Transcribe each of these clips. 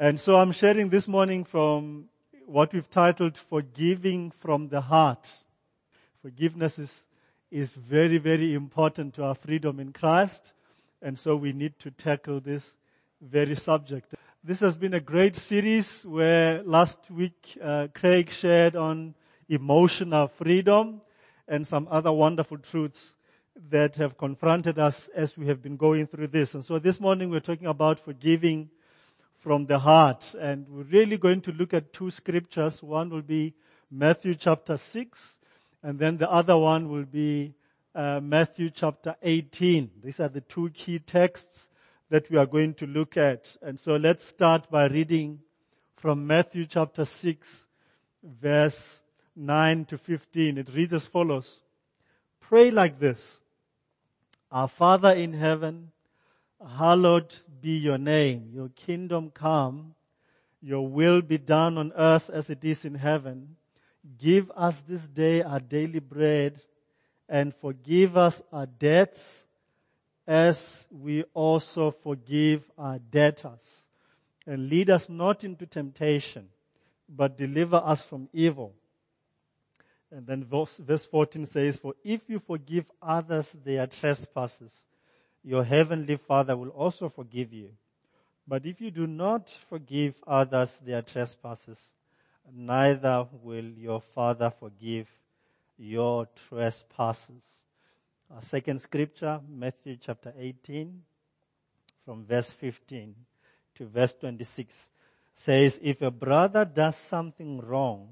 And so I'm sharing this morning from what we've titled Forgiving from the Heart. Forgiveness is very, very important to our freedom in Christ. And so we need to tackle this very subject. This has been a great series where last week Craig shared on emotional freedom and some other wonderful truths that have confronted us as we have been going through this. And so this morning we're talking about forgiving from the heart. And we're really going to look at two scriptures. One will be Matthew chapter 6, and then the other one will be Matthew chapter 18. These are the two key texts that we are going to look at. And so let's start by reading from Matthew chapter 6, verse 9 to 15. It reads as follows. Pray like this. Our Father in heaven, hallowed be your name. Your kingdom come. Your will be done on earth as it is in heaven. Give us this day our daily bread, and forgive us our debts as we also forgive our debtors. And lead us not into temptation, but deliver us from evil. And then verse 14 says, for if you forgive others their trespasses, your heavenly Father will also forgive you. But if you do not forgive others their trespasses, neither will your Father forgive your trespasses. Our second scripture, Matthew chapter 18, from verse 15 to verse 26, says, if a brother does something wrong,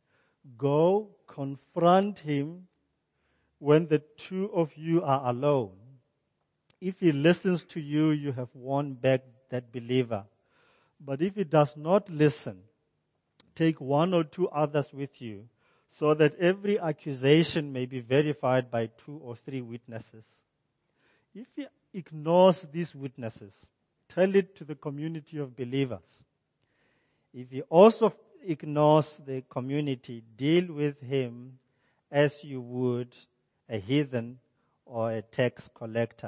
go confront him when the two of you are alone. If he listens to you, you have won back that believer. But if he does not listen, take one or two others with you, so that every accusation may be verified by 2 or 3 witnesses. If he ignores these witnesses, tell it to the community of believers. If he also ignores the community, deal with him as you would a heathen or a tax collector.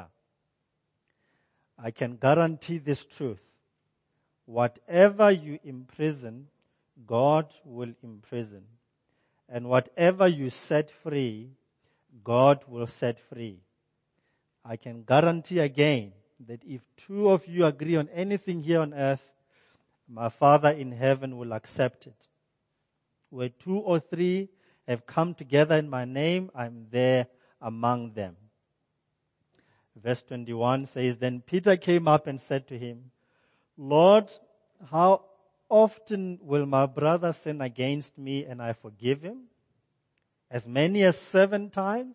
I can guarantee this truth. Whatever you imprison, God will imprison. And whatever you set free, God will set free. I can guarantee again that if 2 of you agree on anything here on earth, my Father in heaven will accept it. Where 2 or 3 have come together in my name, I'm there among them. Verse 21 says, then Peter came up and said to him, Lord, how often will my brother sin against me and I forgive him? As many as 7 times?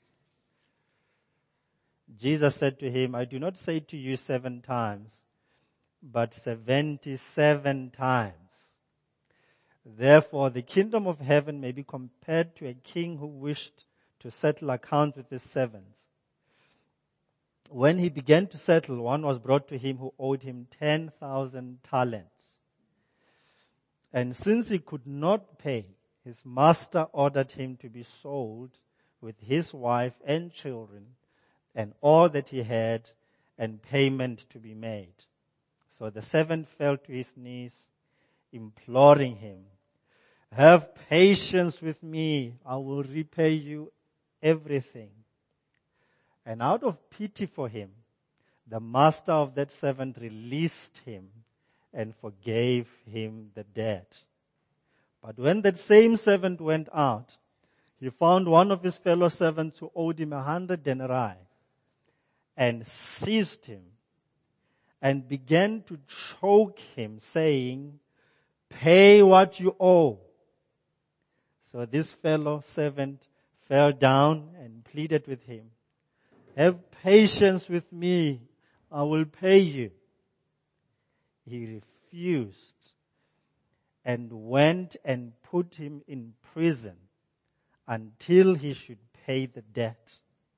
Jesus said to him, I do not say to you 7 times, but 77 times. Therefore, the kingdom of heaven may be compared to a king who wished to settle accounts with his servants. When he began to settle, one was brought to him who owed him 10,000 talents. And since he could not pay, his master ordered him to be sold with his wife and children and all that he had, and payment to be made. So the servant fell to his knees, imploring him, have patience with me, I will repay you everything. And out of pity for him, the master of that servant released him and forgave him the debt. But when that same servant went out, he found one of his fellow servants who owed him 100 denarii and seized him and began to choke him, saying, pay what you owe. So this fellow servant fell down and pleaded with him, have patience with me, I will pay you. He refused and went and put him in prison until he should pay the debt.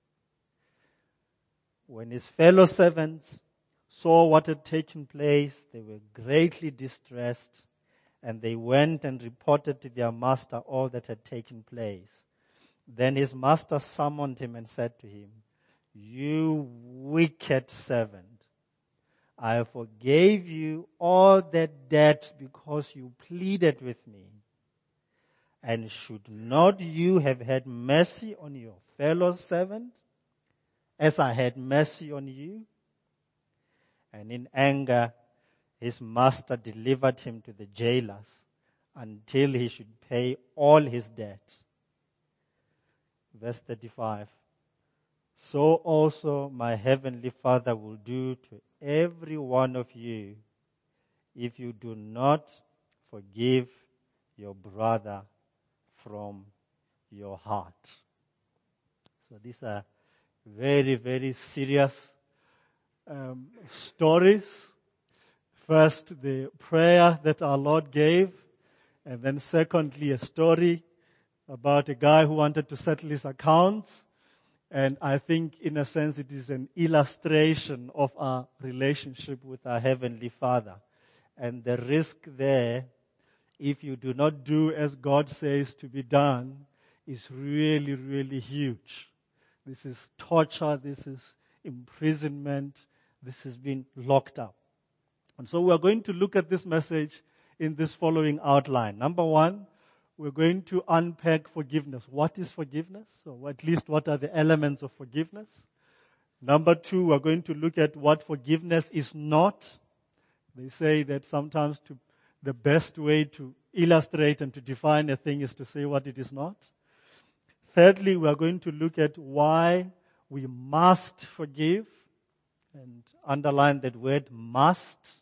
When his fellow servants saw what had taken place, they were greatly distressed, and they went and reported to their master all that had taken place. Then his master summoned him and said to him, you wicked servant, I forgave you all that debt because you pleaded with me. And should not you have had mercy on your fellow servant, as I had mercy on you?" And in anger, his master delivered him to the jailers until he should pay all his debt. Verse 35. "So also my heavenly Father will do to every one of you if you do not forgive your brother from your heart." So these are very, very serious stories. First, the prayer that our Lord gave, and then secondly, a story about a guy who wanted to settle his accounts. And I think, in a sense, it is an illustration of our relationship with our Heavenly Father. And the risk there, if you do not do as God says to be done, is really, really huge. This is torture, this is imprisonment, this has been locked up. And so we are going to look at this message in this following outline. Number one, we're going to unpack forgiveness. What is forgiveness? Or at least what are the elements of forgiveness? Number two, we're going to look at what forgiveness is not. They say that sometimes the best way to illustrate and to define a thing is to say what it is not. Thirdly, we are going to look at why we must forgive, and underline that word must.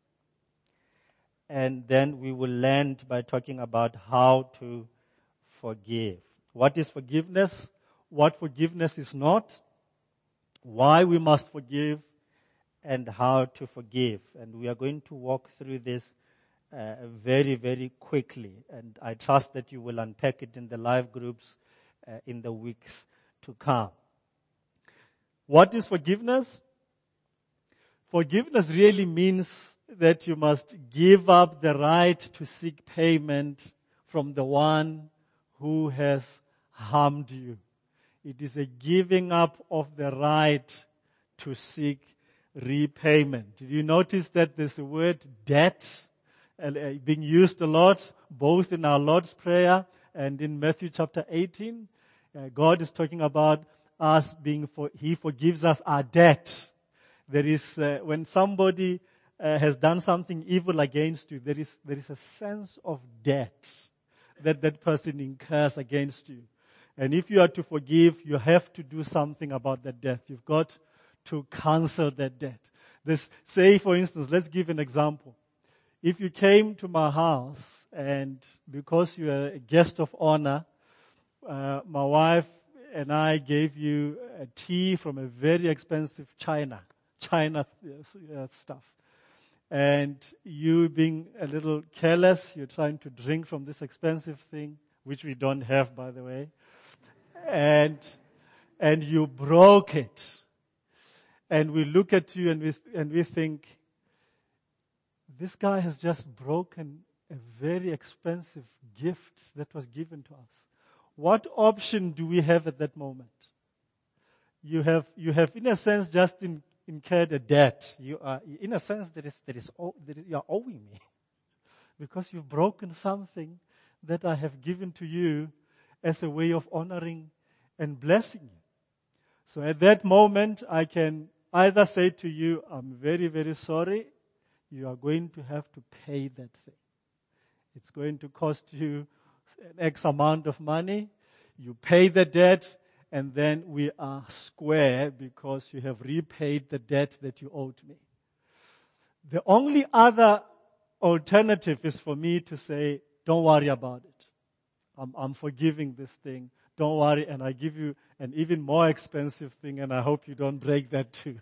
And then we will land by talking about how to forgive. What is forgiveness? What forgiveness is not? Why we must forgive? And how to forgive. And we are going to walk through this very, very quickly. And I trust that you will unpack it in the live groups in the weeks to come. What is forgiveness? Forgiveness really means that you must give up the right to seek payment from the one who has harmed you. It is a giving up of the right to seek repayment. Did you notice that there's a word debt being used a lot, both in our Lord's Prayer and in Matthew chapter 18? God is talking about us He forgives us our debt. There is, when somebody has done something evil against you, there is a sense of debt that person incurs against you. And if you are to forgive, you have to do something about that debt. You've got to cancel that debt. Say, for instance, let's give an example. If you came to my house and because you are a guest of honor, my wife and I gave you a tea from a very expensive China stuff. And you being a little careless, you're trying to drink from this expensive thing, which we don't have, by the way. And you broke it. And we look at you and we think, this guy has just broken a very expensive gift that was given to us. What option do we have at that moment? You have in a sense just incurred a debt. You are, in a sense, you are owing me. Because you've broken something that I have given to you as a way of honoring and blessing you. So at that moment, I can either say to you, I'm very, very sorry. You are going to have to pay that thing. It's going to cost you an X amount of money. You pay the debt, and then we are square because you have repaid the debt that you owed me. The only other alternative is for me to say, don't worry about it. I'm forgiving this thing. Don't worry, and I give you an even more expensive thing, and I hope you don't break that too.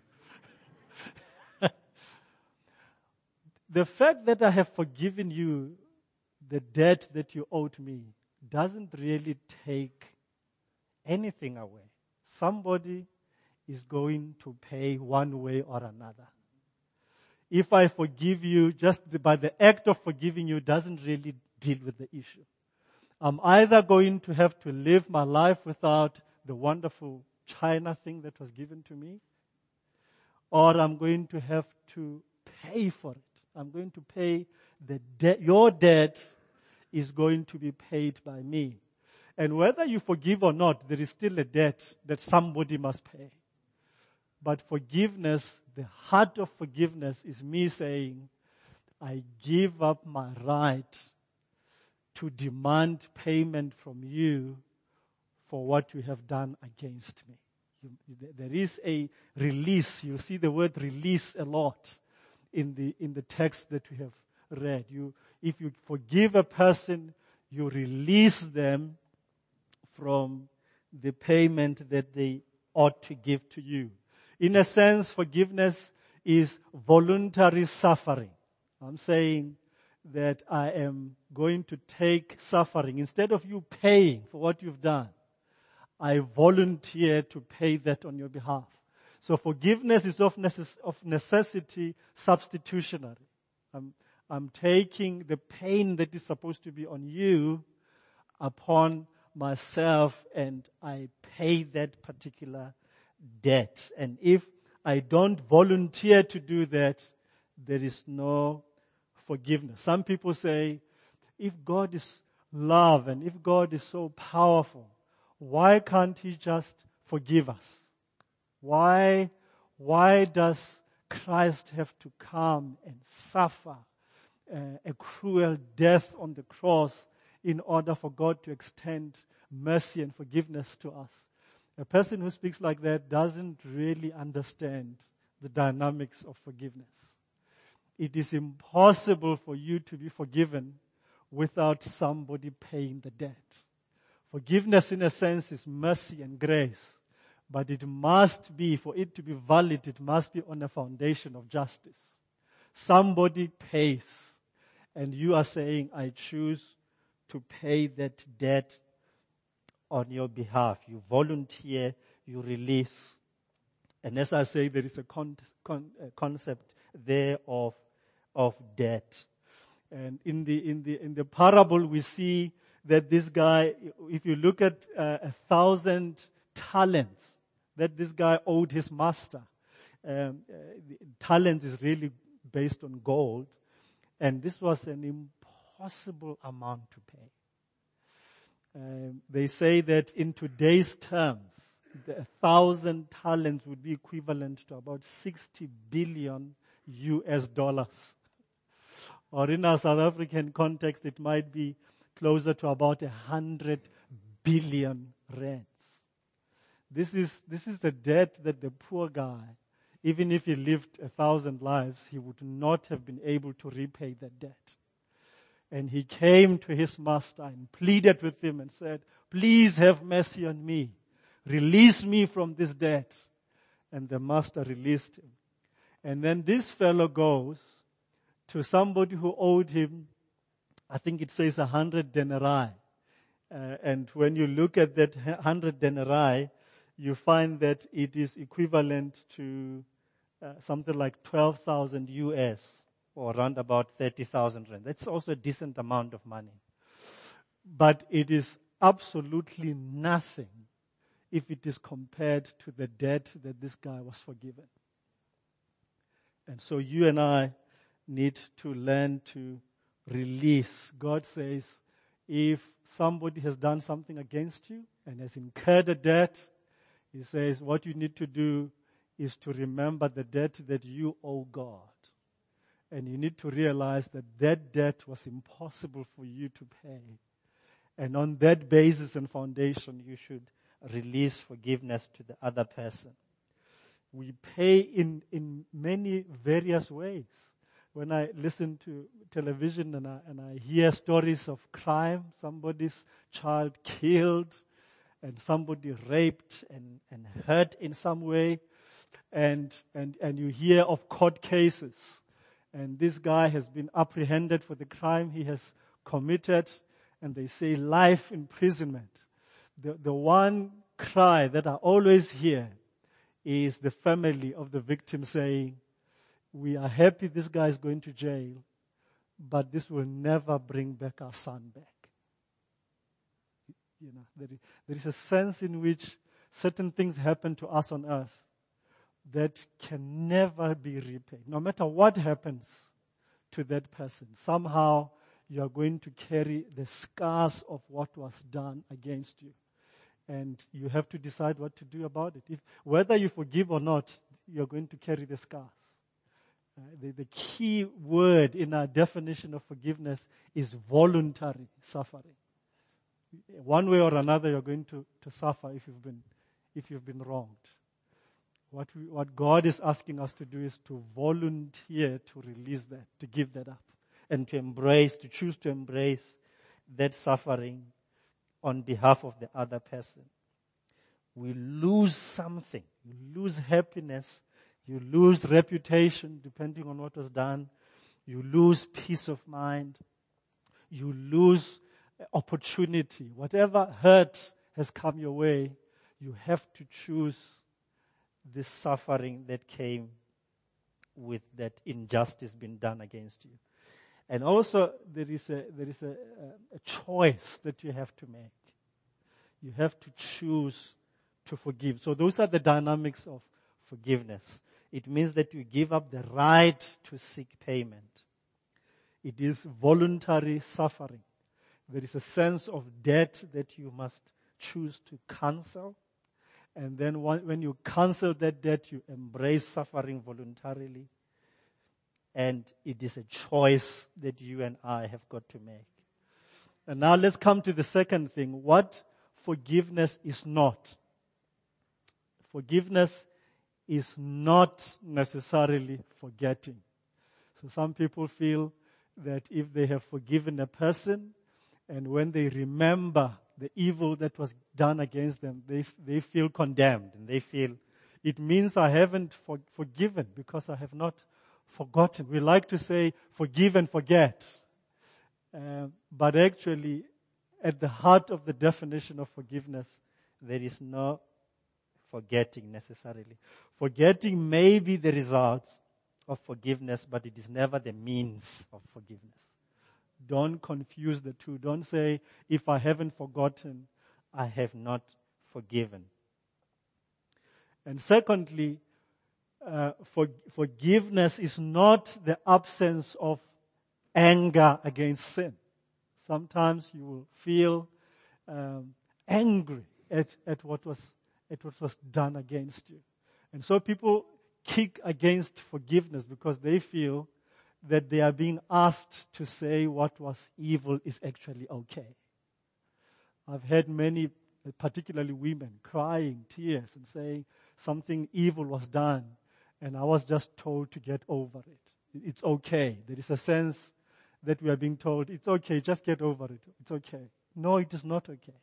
The fact that I have forgiven you the debt that you owed me doesn't really take anything away. Somebody is going to pay one way or another. If I forgive you, just by the act of forgiving you doesn't really deal with the issue. I'm either going to have to live my life without the wonderful China thing that was given to me, or I'm going to have to pay for it. I'm going to pay the debt. Your debt is going to be paid by me. And whether you forgive or not, there is still a debt that somebody must pay. But forgiveness, the heart of forgiveness is me saying, I give up my right to demand payment from you for what you have done against me. There is a release. You see the word release a lot in the text that we have read. If you forgive a person, you release them from the payment that they ought to give to you. In a sense, forgiveness is voluntary suffering. I'm saying that I am going to take suffering. Instead of you paying for what you've done, I volunteer to pay that on your behalf. So forgiveness is of necessity substitutionary. I'm taking the pain that is supposed to be on you upon myself, and I pay that particular debt. And if I don't volunteer to do that, there is no forgiveness. Some people say, if God is love and if God is so powerful, why can't He just forgive us? Why does Christ have to come and suffer a cruel death on the cross in order for God to extend mercy and forgiveness to us? A person who speaks like that doesn't really understand the dynamics of forgiveness. It is impossible for you to be forgiven without somebody paying the debt. Forgiveness, in a sense, is mercy and grace. But it must be, for it to be valid, it must be on a foundation of justice. Somebody pays. And you are saying, I choose to pay that debt on your behalf. You volunteer, you release. And as I say, there is a concept there of debt. And in the parable, we see that this guy, if you look at 1,000 talents that this guy owed his master, talents is really based on gold, and this was an impossible amount to pay. They say that in today's terms, 1,000 talents would be equivalent to about 60 billion US dollars. Or in our South African context, it might be closer to about 100 billion rands. This is the debt that the poor guy, even if he lived 1,000 lives, he would not have been able to repay that debt. And he came to his master and pleaded with him and said, please have mercy on me. Release me from this debt. And the master released him. And then this fellow goes to somebody who owed him, I think it says 100 denarii. And when you look at that 100 denarii, you find that it is equivalent to something like 12,000 US, or around about 30,000 rand. That's also a decent amount of money. But it is absolutely nothing if it is compared to the debt that this guy was forgiven. And so you and I need to learn to release. God says, if somebody has done something against you and has incurred a debt, He says, what you need to do is to remember the debt that you owe God. And you need to realize that that debt was impossible for you to pay. And on that basis and foundation, you should release forgiveness to the other person. We pay in many various ways. When I listen to television and I hear stories of crime, somebody's child killed, and somebody raped and hurt in some way, and you hear of court cases, and this guy has been apprehended for the crime he has committed, and they say life imprisonment. The one cry that I always hear is the family of the victim saying, we are happy this guy is going to jail, but this will never bring back our son back. There is a sense in which certain things happen to us on earth that can never be repaid. No matter what happens to that person, somehow you are going to carry the scars of what was done against you. And you have to decide what to do about it. Whether you forgive or not, you're going to carry the scars. The key word in our definition of forgiveness is voluntary suffering. One way or another, you're going to suffer if you've been wronged. What God is asking us to do is to volunteer to release that, to give that up, and to choose to embrace that suffering on behalf of the other person. We lose something. You lose happiness. You lose reputation, depending on what was done. You lose peace of mind. You lose opportunity. Whatever hurt has come your way, you have to choose this suffering that came with that injustice being done against you. And also, there is a choice that you have to make. You have to choose to forgive. So those are the dynamics of forgiveness. It means that you give up the right to seek payment. It is voluntary suffering. There is a sense of debt that you must choose to cancel. And then when you cancel that debt, you embrace suffering voluntarily. And it is a choice that you and I have got to make. And now let's come to the second thing. What forgiveness is not. Forgiveness is not necessarily forgetting. So some people feel that if they have forgiven a person, and when they remember the evil that was done against them, they feel condemned. And they feel, it means I haven't forgiven because I have not forgotten. We like to say, forgive and forget. But actually, at the heart of the definition of forgiveness, there is no forgetting necessarily. Forgetting may be the result of forgiveness, but it is never the means of forgiveness. Don't confuse the two. Don't say, if I haven't forgotten, I have not forgiven. And secondly, forgiveness is not the absence of anger against sin. Sometimes you will feel angry at what was done against you. And so people kick against forgiveness because they feel that they are being asked to say what was evil is actually okay. I've had many, particularly women, crying tears and saying something evil was done, and I was just told to get over it. It's okay. There is a sense that we are being told, it's okay, just get over it. It's okay. No, it is not okay.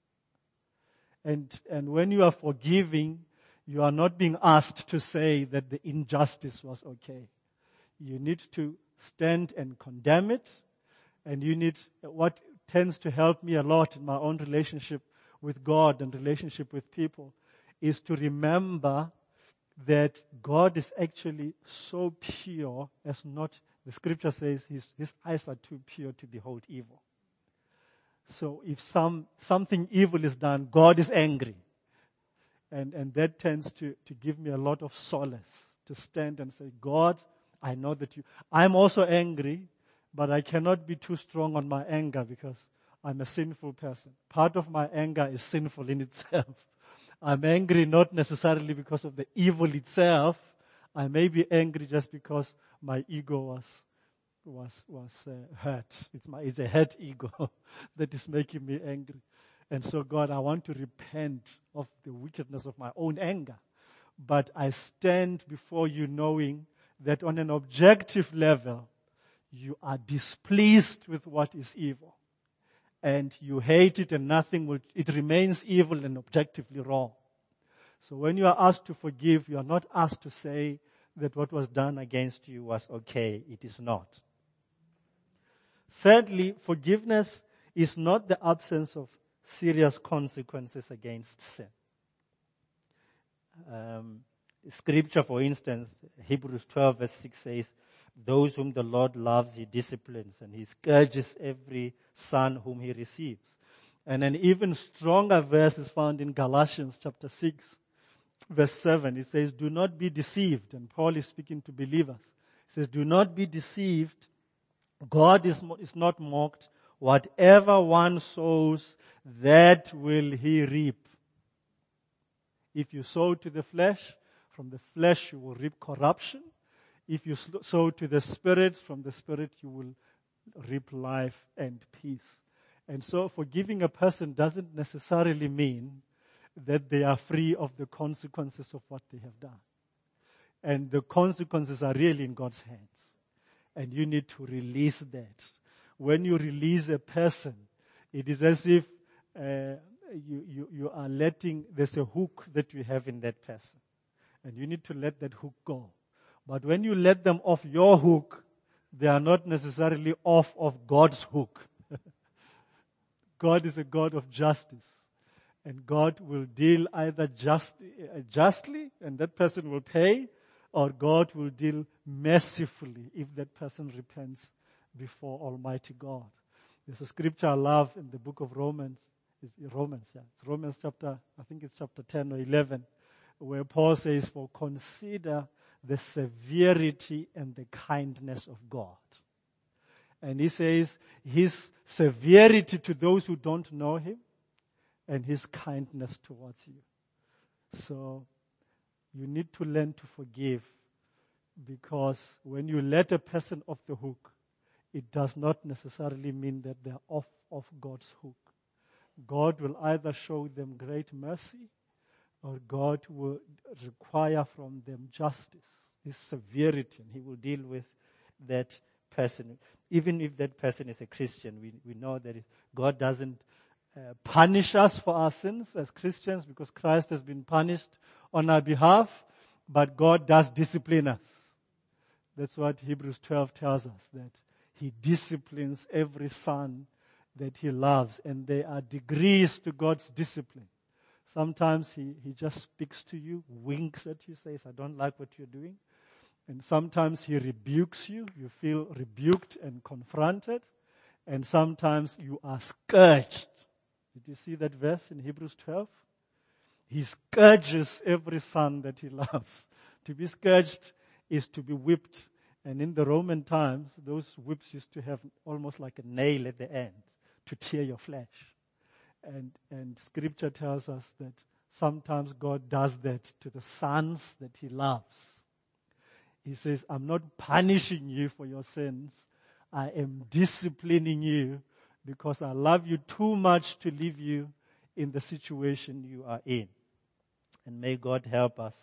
And when you are forgiving, you are not being asked to say that the injustice was okay. You need to stand and condemn it. And what tends to help me a lot in my own relationship with God and relationship with people is to remember that God is actually so pure as not, the scripture says his eyes are too pure to behold evil. So if something evil is done, God is angry. And that tends to give me a lot of solace to stand and say, God, I know that I'm also angry, but I cannot be too strong on my anger because I'm a sinful person. Part of my anger is sinful in itself. I'm angry not necessarily because of the evil itself. I may be angry just because my ego was hurt. It's a hurt ego that is making me angry. And so, God, I want to repent of the wickedness of my own anger. But I stand before you knowing that on an objective level, you are displeased with what is evil. And you hate it and it remains evil and objectively wrong. So when you are asked to forgive, you are not asked to say that what was done against you was okay. It is not. Thirdly, forgiveness is not the absence of serious consequences against sin. Scripture, for instance, Hebrews 12 verse 6 says, those whom the Lord loves, he disciplines, and he scourges every son whom he receives. And an even stronger verse is found in Galatians chapter 6, verse 7, it says, do not be deceived. And Paul is speaking to believers. He says, do not be deceived. God is not mocked. Whatever one sows, that will he reap. If you sow to the flesh, from the flesh you will reap corruption. If you sow to the Spirit, from the Spirit you will reap life and peace. And so forgiving a person doesn't necessarily mean that they are free of the consequences of what they have done. And the consequences are really in God's hands. And you need to release that. When you release a person, it is as if you are letting, there's a hook that you have in that person. And you need to let that hook go. But when you let them off your hook, they are not necessarily off of God's hook. God is a God of justice. And God will deal either justly, and that person will pay, or God will deal mercifully if that person repents before Almighty God. There's a scripture I love in the book of Romans. It's Romans chapter, I think it's chapter 10 or 11, where Paul says, for consider the severity and the kindness of God. And he says, his severity to those who don't know him, and his kindness towards you. So, you need to learn to forgive, because when you let a person off the hook, it does not necessarily mean that they're off of God's hook. God will either show them great mercy, or God will require from them justice, his severity, and he will deal with that person. Even if that person is a Christian, we know that God doesn't punish us for our sins as Christians, because Christ has been punished on our behalf, but God does discipline us. That's what Hebrews 12 tells us, that he disciplines every son that he loves, and there are degrees to God's discipline. Sometimes he just speaks to you, winks at you, says, I don't like what you're doing. And sometimes he rebukes you. You feel rebuked and confronted. And sometimes you are scourged. Did you see that verse in Hebrews 12? He scourges every son that he loves. To be scourged is to be whipped. And in the Roman times, those whips used to have almost like a nail at the end to tear your flesh. And scripture tells us that sometimes God does that to the sons that he loves. He says, I'm not punishing you for your sins. I am disciplining you because I love you too much to leave you in the situation you are in. And may God help us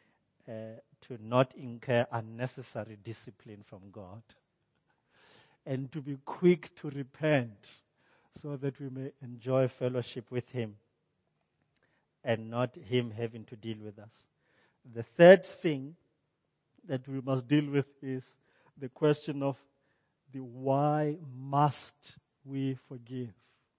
to not incur unnecessary discipline from God, and to be quick to repent so that we may enjoy fellowship with him and not him having to deal with us. The third thing that we must deal with is the question of the why must we forgive?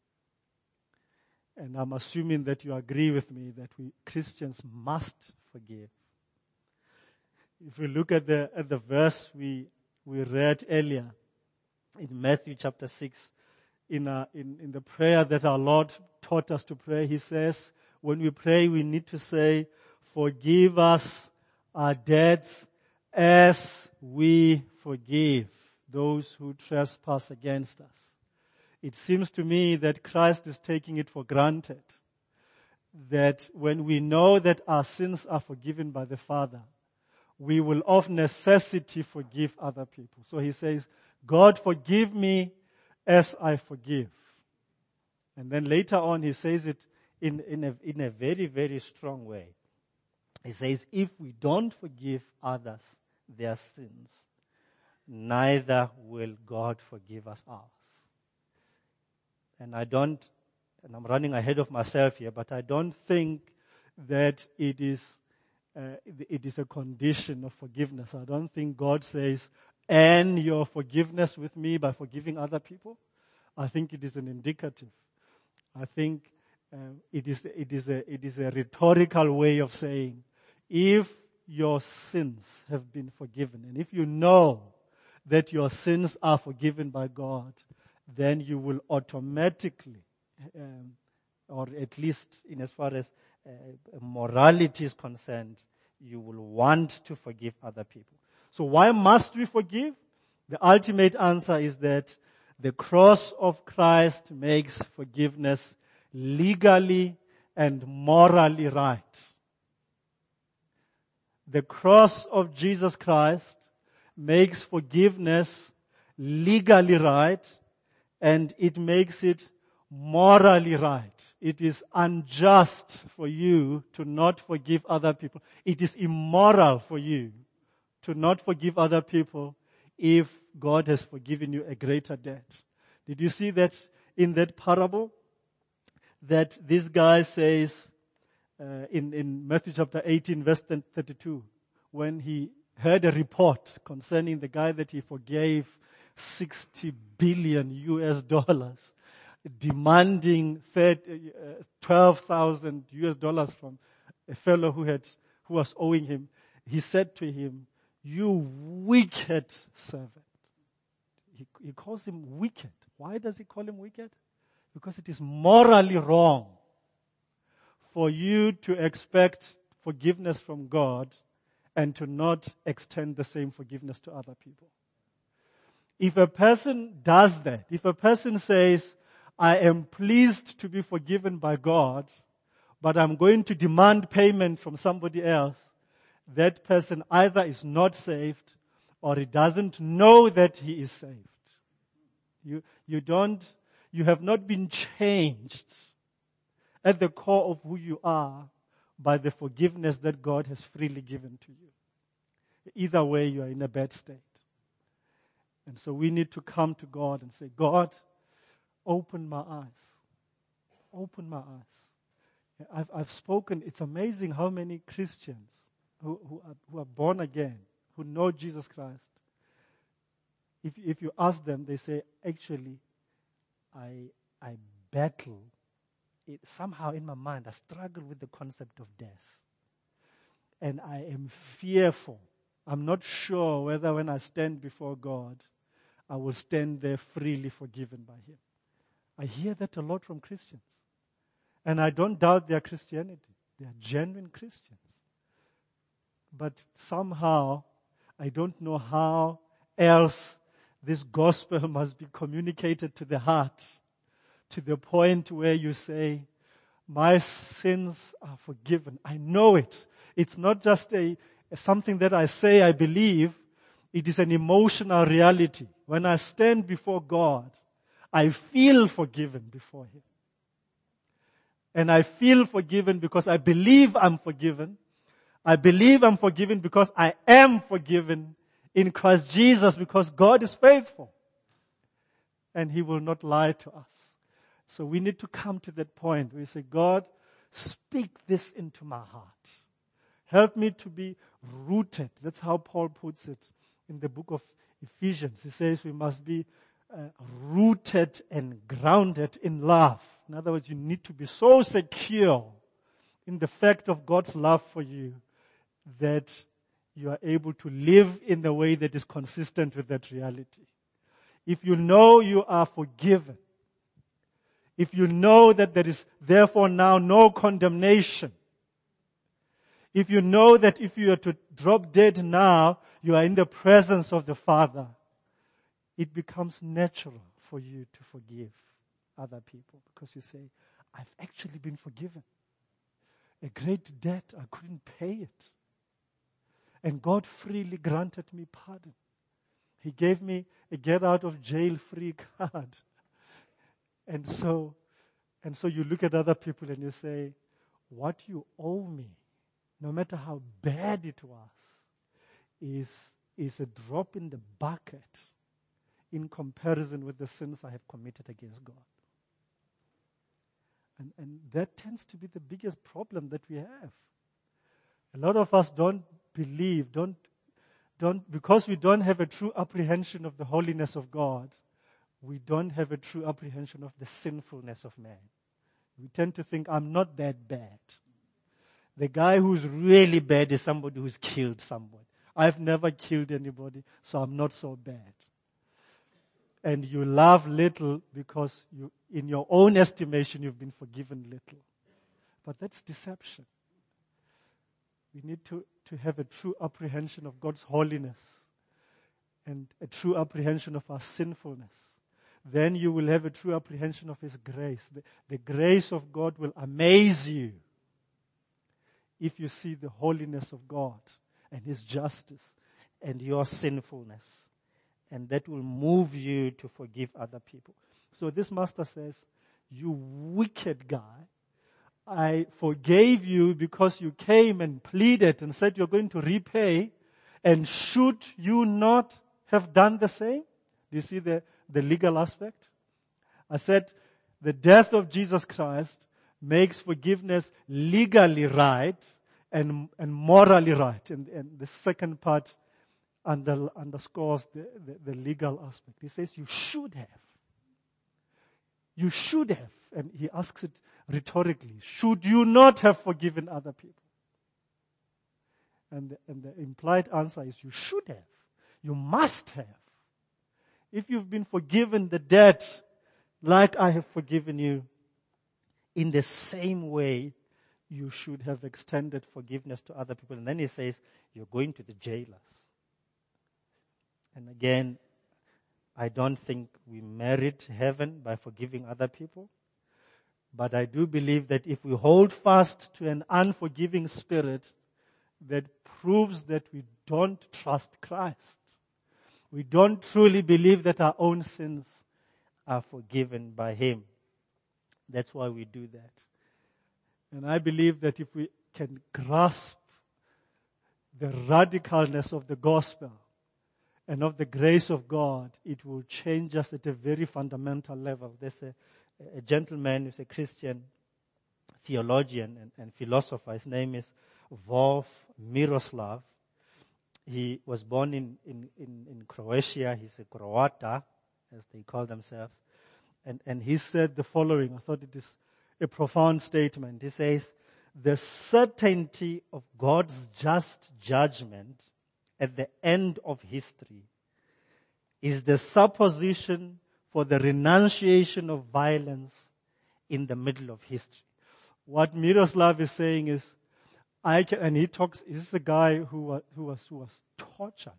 And I'm assuming that you agree with me that we Christians must forgive. If we look at the verse we read earlier in Matthew chapter 6, in the prayer that our Lord taught us to pray, he says, when we pray, we need to say, forgive us our debts as we forgive those who trespass against us. It seems to me that Christ is taking it for granted that when we know that our sins are forgiven by the Father, we will of necessity forgive other people. So he says, God, forgive me as I forgive. And then later on he says it in a very, very strong way. He says, if we don't forgive others their sins, neither will God forgive us ours. And I'm running ahead of myself here, but I don't think that it is a condition of forgiveness. I don't think God says, "And your forgiveness with me by forgiving other people." I think it is an indicative. I think it is a rhetorical way of saying, if your sins have been forgiven, and if you know that your sins are forgiven by God, then you will automatically, or at least in as far as morality is concerned, you will want to forgive other people. So why must we forgive? The ultimate answer is that the cross of Christ makes forgiveness legally and morally right. The cross of Jesus Christ makes forgiveness legally right, and it makes it morally right. It is unjust for you to not forgive other people. It is immoral for you to not forgive other people if God has forgiven you a greater debt. Did you see that in that parable? That this guy says in Matthew chapter 18 verse 32, when he heard a report concerning the guy that he forgave $60 billion US, demanding $12,000 from a fellow who was owing him. He said to him, "You wicked servant." He calls him wicked. Why does he call him wicked? Because it is morally wrong for you to expect forgiveness from God and to not extend the same forgiveness to other people. If a person does that, if a person says, "I am pleased to be forgiven by God, but I'm going to demand payment from somebody else," that person either is not saved or he doesn't know that he is saved. You have not been changed at the core of who you are by the forgiveness that God has freely given to you. Either way, you are in a bad state. And so we need to come to God and say, "God, open my eyes. Open my eyes." I've spoken. It's amazing how many Christians who are born again, who know Jesus Christ, if you ask them, they say, "Actually, I battle it somehow in my mind. I struggle with the concept of death. And I am fearful. I'm not sure whether when I stand before God, I will stand there freely forgiven by Him." I hear that a lot from Christians. And I don't doubt their Christianity. They are genuine Christians. But somehow, I don't know how else this gospel must be communicated to the heart, to the point where you say, "My sins are forgiven." I know it. It's not just something that I say I believe. It is an emotional reality. When I stand before God, I feel forgiven before Him. And I feel forgiven because I believe I'm forgiven. I believe I'm forgiven because I am forgiven in Christ Jesus, because God is faithful. And He will not lie to us. So we need to come to that point where we say, "God, speak this into my heart. Help me to be rooted." That's how Paul puts it in the book of Ephesians. He says we must be rooted and grounded in love. In other words, you need to be so secure in the fact of God's love for you that you are able to live in the way that is consistent with that reality. If you know you are forgiven, if you know that there is therefore now no condemnation, if you know that if you are to drop dead now, you are in the presence of the Father, it becomes natural for you to forgive other people, because you say, "I've actually been forgiven. A great debt, I couldn't pay it. And God freely granted me pardon. He gave me a get out of jail free card." And so you look at other people and you say, "What you owe me, no matter how bad it was, is a drop in the bucket in comparison with the sins I have committed against God." And that tends to be the biggest problem that we have. A lot of us don't believe, because we don't have a true apprehension of the holiness of God, we don't have a true apprehension of the sinfulness of man. We tend to think, "I'm not that bad." The guy who's really bad is somebody who's killed somebody. I've never killed anybody, so I'm not so bad. And you love little because in your own estimation, you've been forgiven little. But that's deception. We need to have a true apprehension of God's holiness and a true apprehension of our sinfulness. Then you will have a true apprehension of His grace. The grace of God will amaze you if you see the holiness of God and His justice and your sinfulness. And that will move you to forgive other people. So this master says, you wicked guy, I forgave you because you came and pleaded and said you're going to repay. And should you not have done the same? Do you see the legal aspect? I said the death of Jesus Christ makes forgiveness legally right and morally right. And the second part underscores the legal aspect. He says you should have. You should have. And he asks it rhetorically. Should you not have forgiven other people? And the implied answer is you should have. You must have. If you've been forgiven the debt like I have forgiven you, in the same way, you should have extended forgiveness to other people. And then he says, you're going to the jailers. And again, I don't think we merit heaven by forgiving other people. But I do believe that if we hold fast to an unforgiving spirit, that proves that we don't trust Christ. We don't truly believe that our own sins are forgiven by Him. That's why we do that. And I believe that if we can grasp the radicalness of the gospel and of the grace of God, it will change us at a very fundamental level. There's a gentleman who's a Christian theologian and philosopher. His name is Volf Miroslav. He was born in Croatia. He's a Croata, as they call themselves. And he said the following. I thought it is a profound statement. He says, the certainty of God's just judgment at the end of history is the supposition for the renunciation of violence in the middle of history. What Miroslav is saying is, and he talks, this is a guy who was tortured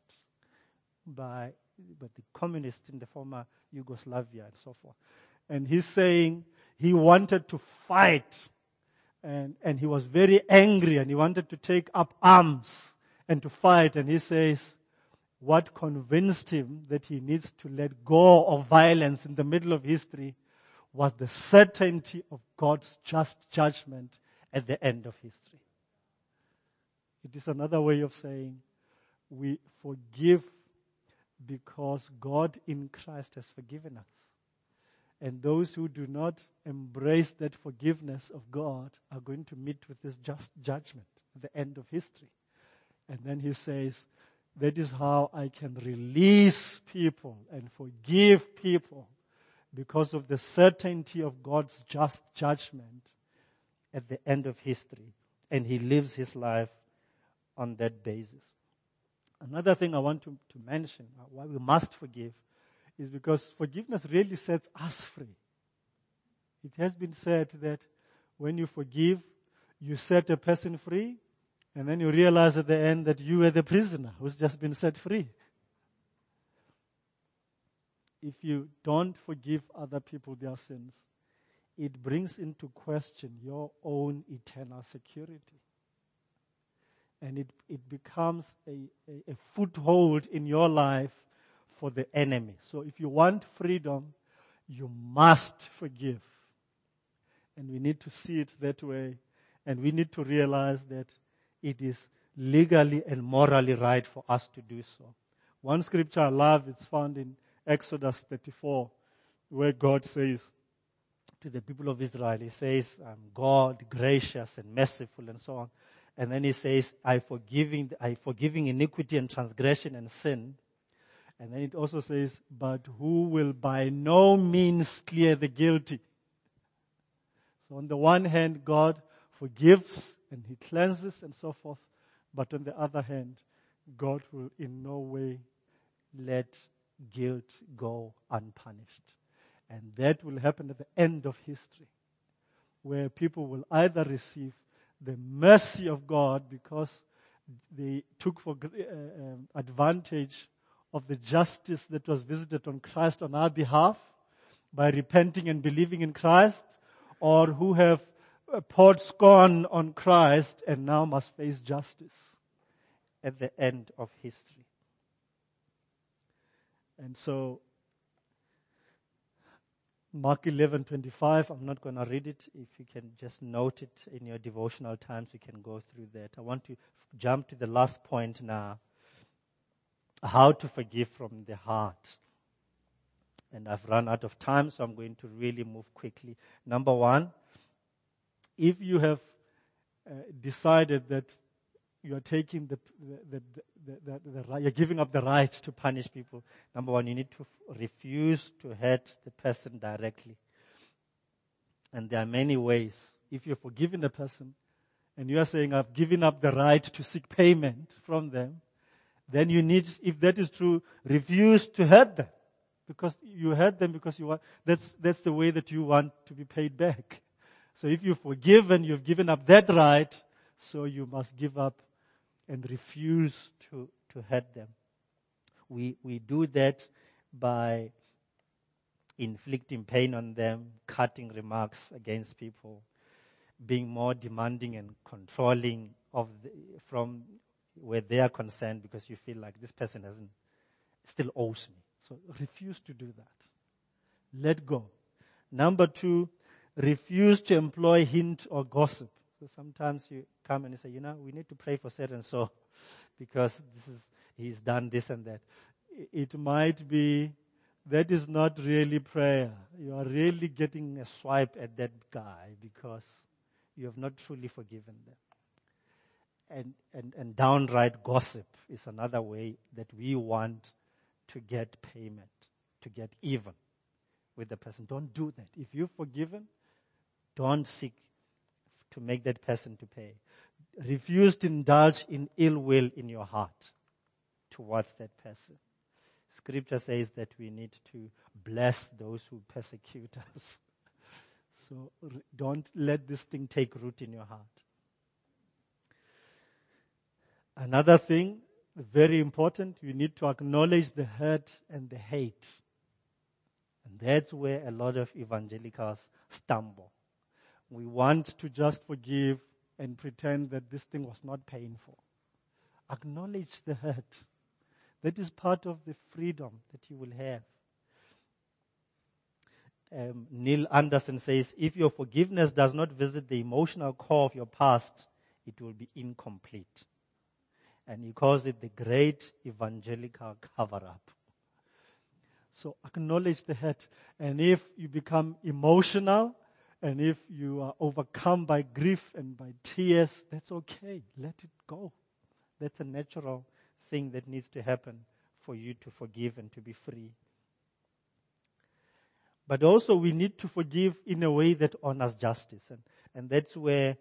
by the communists in the former Yugoslavia and so forth. And he's saying he wanted to fight and he was very angry and he wanted to take up arms and to fight. And he says, what convinced him that he needs to let go of violence in the middle of history was the certainty of God's just judgment at the end of history. It is another way of saying we forgive because God in Christ has forgiven us. And those who do not embrace that forgiveness of God are going to meet with this just judgment at the end of history. And then he says, that is how I can release people and forgive people because of the certainty of God's just judgment at the end of history. And he lives his life on that basis. Another thing I want to mention, why we must forgive, is because forgiveness really sets us free. It has been said that when you forgive, you set a person free, and then you realize at the end that you are the prisoner who's just been set free. If you don't forgive other people their sins, it brings into question your own eternal security. And it becomes a foothold in your life for the enemy. So if you want freedom, you must forgive. And we need to see it that way. And we need to realize that it is legally and morally right for us to do so. One scripture I love, it's found in Exodus 34, where God says to the people of Israel, He says, I'm God, gracious and merciful and so on. And then He says, I forgiving iniquity and transgression and sin. And then it also says, but who will by no means clear the guilty. So on the one hand, God forgives and He cleanses and so forth. But on the other hand, God will in no way let guilt go unpunished. And that will happen at the end of history. where people will either receive the mercy of God because they took for advantage of the justice that was visited on Christ on our behalf by repenting and believing in Christ, or who have poured scorn on Christ and now must face justice at the end of history. And so, Mark 11:25, I'm not going to read it. If you can just note it in your devotional times, we can go through that. I want to jump to the last point now. How to forgive from the heart. And I've run out of time, so I'm going to really move quickly. Number one, if you have decided that you are taking you're giving up the right to punish people, number one, you need to refuse to hurt the person directly. And there are many ways. If you're forgiving a person and you are saying, I've given up the right to seek payment from them, then you need, if that is true, refuse to hurt them. Because you hurt them because you want, that's the way that you want to be paid back. So if you've forgiven, you've given up that right, so you must give up and refuse to hurt them. We do that by inflicting pain on them, cutting remarks against people, being more demanding and controlling from where they are concerned, because you feel like this person still owes me. So refuse to do that. Let go. Number two, refuse to employ hint or gossip. So sometimes you come and you say, we need to pray for so because he's done this and that. It might be that is not really prayer. You are really getting a swipe at that guy because you have not truly forgiven them. And downright gossip is another way that we want to get payment, to get even with the person. Don't do that. If you've forgiven, don't seek to make that person to pay. Refuse to indulge in ill will in your heart towards that person. Scripture says that we need to bless those who persecute us. So don't let this thing take root in your heart. Another thing, very important, you need to acknowledge the hurt and the hate. And that's where a lot of evangelicals stumble. We want to just forgive and pretend that this thing was not painful. Acknowledge the hurt. That is part of the freedom that you will have. Neil Anderson says, if your forgiveness does not visit the emotional core of your past, it will be incomplete. And he calls it the great evangelical cover-up. So acknowledge the hurt. And if you become emotional, and if you are overcome by grief and by tears, that's okay. Let it go. That's a natural thing that needs to happen for you to forgive and to be free. But also we need to forgive in a way that honors justice. And that's where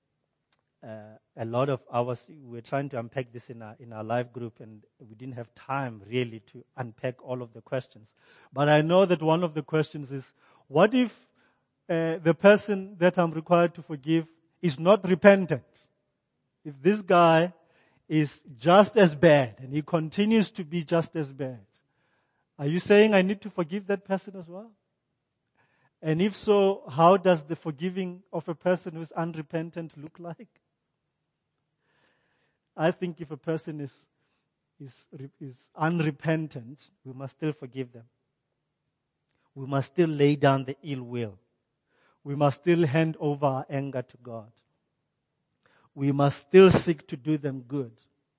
a lot of we're trying to unpack this in our live group, and we didn't have time really to unpack all of the questions. But I know that one of the questions is, what if the person that I'm required to forgive is not repentant? If this guy is just as bad and he continues to be just as bad, are you saying I need to forgive that person as well? And if so, how does the forgiving of a person who is unrepentant look like? I think if a person is unrepentant, we must still forgive them. We must still lay down the ill will. We must still hand over our anger to God. We must still seek to do them good.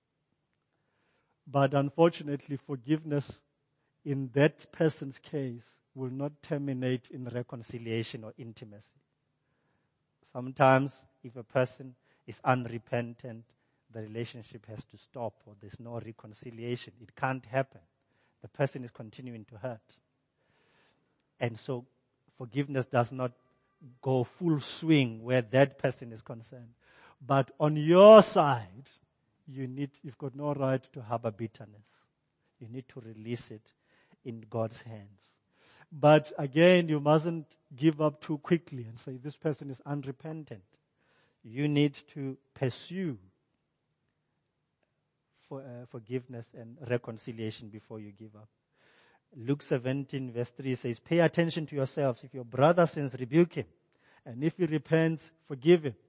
But unfortunately, forgiveness in that person's case will not terminate in reconciliation or intimacy. Sometimes, if a person is unrepentant, the relationship has to stop, or there's no reconciliation. It can't happen. The person is continuing to hurt. And so forgiveness does not go full swing where that person is concerned. But on your side, you've got no right to harbor bitterness. You need to release it in God's hands. But again, you mustn't give up too quickly and say, this person is unrepentant. You need to pursue forgiveness and reconciliation before you give up. Luke 17 verse 3 says, pay attention to yourselves. If your brother sins, rebuke him. And if he repents, forgive him.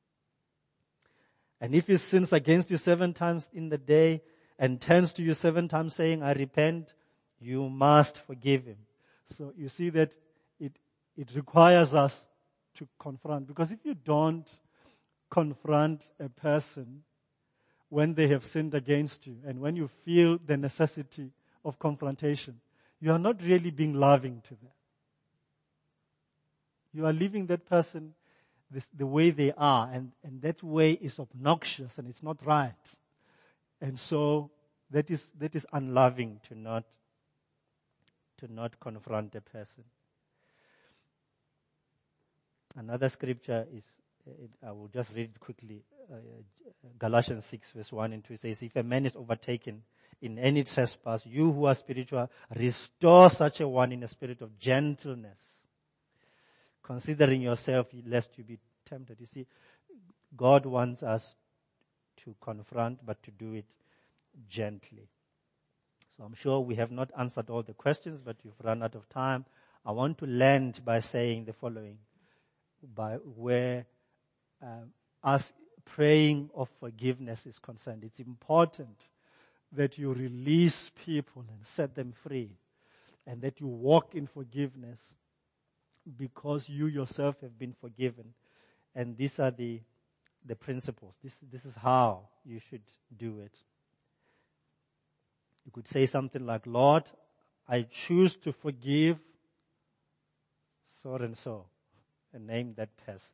And if he sins against you 7 times in the day and turns to you 7 times saying, I repent, you must forgive him. So you see that it requires us to confront. Because if you don't confront a person when they have sinned against you, and when you feel the necessity of confrontation, you are not really being loving to them. You are leaving that person the way they are, and that way is obnoxious and it's not right. And so that is unloving to not confront a person. Another scripture is, I will just read it quickly. Galatians 6 verse 1 and 2 says, if a man is overtaken in any trespass, you who are spiritual, restore such a one in a spirit of gentleness, considering yourself lest you be tempted. You see, God wants us to confront, but to do it gently. So I'm sure we have not answered all the questions, but you've run out of time. I want to land by saying the following, by where us praying of forgiveness is concerned. It's important that you release people and set them free, and that you walk in forgiveness because you yourself have been forgiven. And these are the principles. This is how you should do it. You could say something like, Lord, I choose to forgive so and so, and name that person.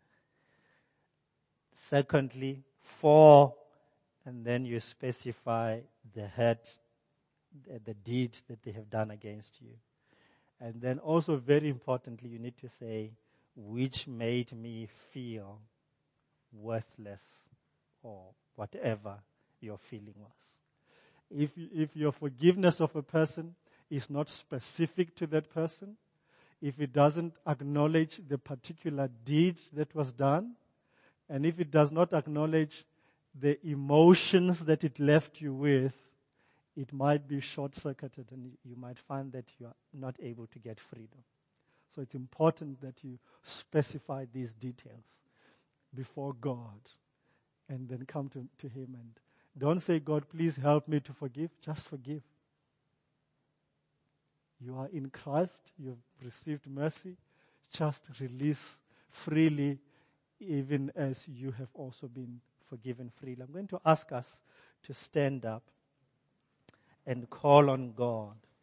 Secondly, for, and then you specify the hurt, the deed that they have done against you. And then also very importantly, you need to say, which made me feel worthless, or whatever your feeling was. If your forgiveness of a person is not specific to that person, if it doesn't acknowledge the particular deed that was done, and if it does not acknowledge the emotions that it left you with, it might be short-circuited and you might find that you are not able to get freedom. So it's important that you specify these details before God and then come to Him. And don't say, God, please help me to forgive. Just forgive. You are in Christ. You've received mercy. Just release freely, even as you have also been forgiven freely. I'm going to ask us to stand up and call on God